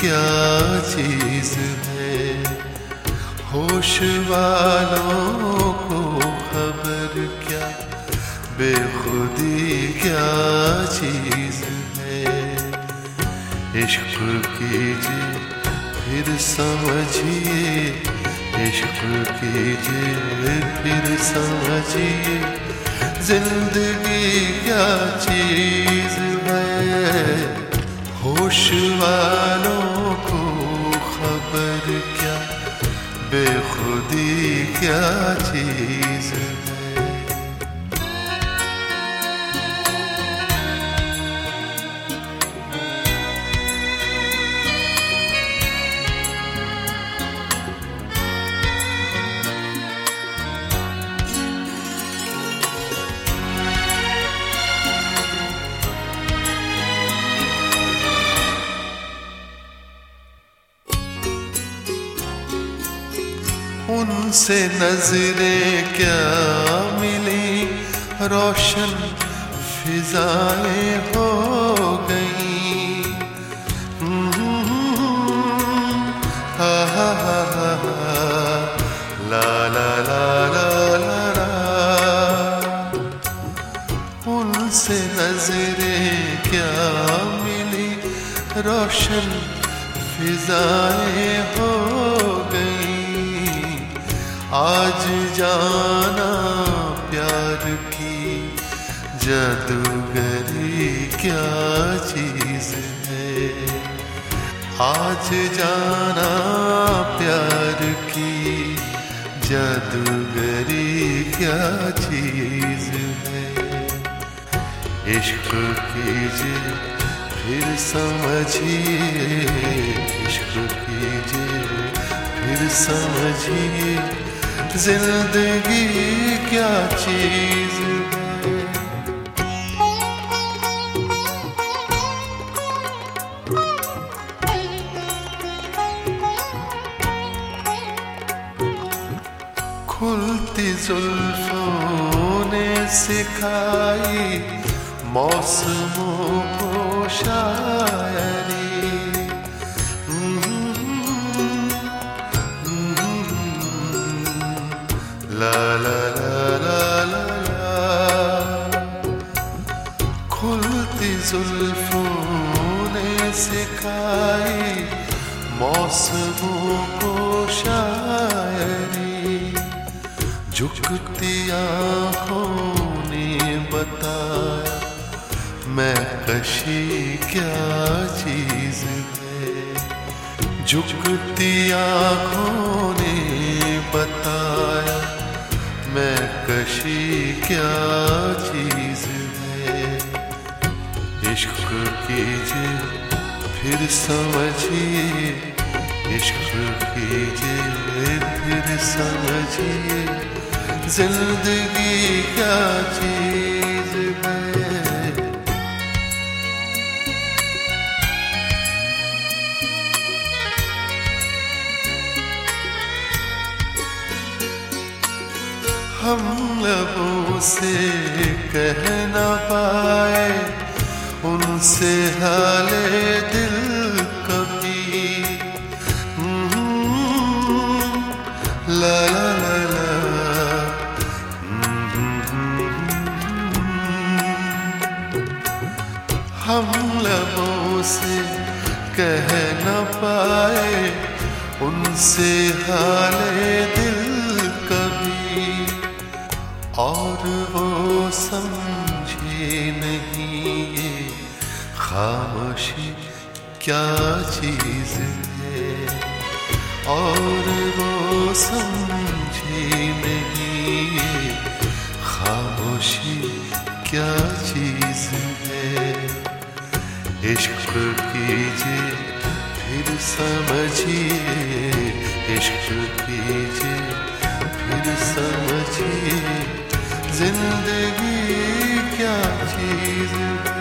क्या चीज है, होश वालों को खबर क्या, बेखुदी क्या चीज है। इश्क कीजिए फिर समझिए, इश्क कीजिए फिर समझिए, जिंदगी क्या चीज है। होश वालों को खबर क्या, बेखुदी क्या चीज है। उनसे नजरें क्या मिली, रोशन फिजाएं हो गई। हा ला ला ला ला ला ला। उनसे नजरें क्या मिली, रोशन फिजाएं हो गई। आज जाना प्यार की जादूगरी क्या चीज है। आज जाना प्यार की जादूगरी क्या चीज है। इश्क कीजिए फिर समझिए, इश्क कीजिए फिर समझिए, जिंदगी क्या चीज है। खुलती जुल्फों ने सिखाई मौसमों को शायरी। ला ला ला ला ला ला। खुलती जुल्फों ने सिखाई मौसमों को शायरी। झुकती आँखों ने बताया मैं कशी क्या चीज है। झुकती आँखों ने बताया मैं कशी क्या चीज है। इश्क कीजिए फिर समझिए, इश्क कीजिए फिर समझिए, जिंदगी क्या चीज है। हम लबों से कह न पाए उनसे हाले दिल कभी। ला ला ला ला। हम लबों से कह न पाए उनसे हाले दिल कभी, और वो समझे नहीं ये खामोशी क्या चीज है। और वो समझे नहीं ये खामोशी क्या चीज है। इश्क कीजिए फिर समझिए, इश्क कीजिए फिर समझिए, जिंदगी क्या चीज है।